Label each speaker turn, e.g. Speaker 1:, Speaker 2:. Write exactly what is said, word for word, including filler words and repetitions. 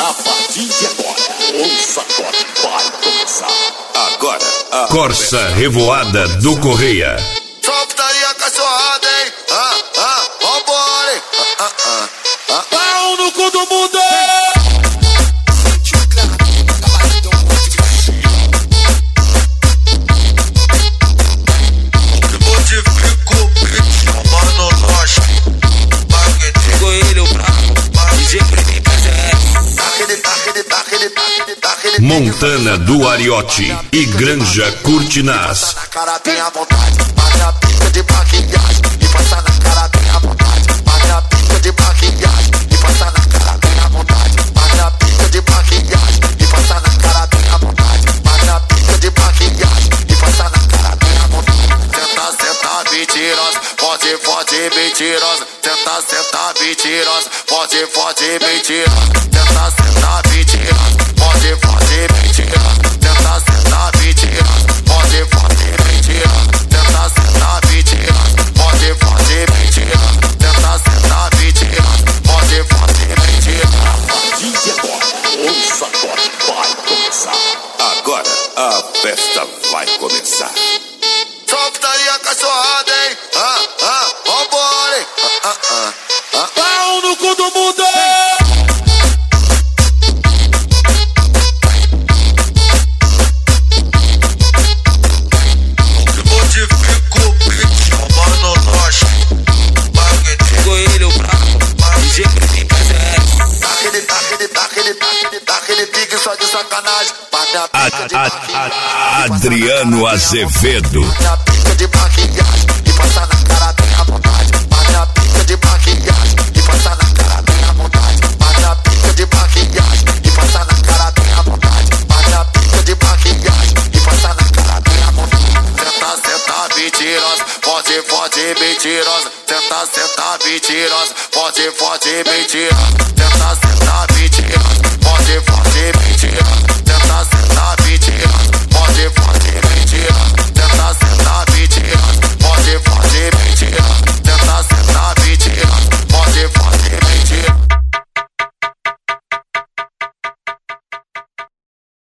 Speaker 1: A partir de agora, o sacode vai começar.
Speaker 2: Agora, a
Speaker 3: Corsa Revoada do Correia.
Speaker 2: Só putaria cachorrada, hein? Ah, ah, vambora, hein? Ah, ah, ah.
Speaker 1: Pau no cu do mundo!
Speaker 3: Montana do Ariote e Granja Curtinaz.
Speaker 2: Na cara bem à vontade, bate a pista de maquiagem e passa na cara bem à vontade. Bate a pista de maquiagem e passa na cara bem à vontade. Bate a pista de maquiagem e passa na cara bem à vontade. Bate a pista de maquiagem e passa na cara bem à vontade. Senta, senta, mentirosa, pode, pode, mentirosa. Senta, senta, mentirosa, pode, pode, mentirosa. Senta, senta, mentirosa. Pode fazer mentira, tenta sentar mentira. Pode fazer mentira, tenta sentar mentira. Pode fazer mentira, tenta sentar mentira. Pode fazer mentira.
Speaker 1: A partir de agora, o sacode vai começar.
Speaker 2: Agora a festa vai começar. Só putaria cachorrada, hein? Ah, ah, vambora, hein? Ah, ah, ah, ah.
Speaker 1: Pau no cu do mundo!
Speaker 3: A, a, a, Adriano Azevedo.
Speaker 2: Bate a pica de maquiagem e passa na cara bem à vontade. Bate a pica de maquiagem e passa na cara bem à vontade. Bate a pica de maquiagem e passa na cara bem à vontade. Bate a pica de maquiagem e passa na cara bem à vontade. Senta, senta, mentirosa, pode, pode, mentirosa. Senta, senta, mentirosa, pode, pode, mentirosa. Senta, senta, mentirosa.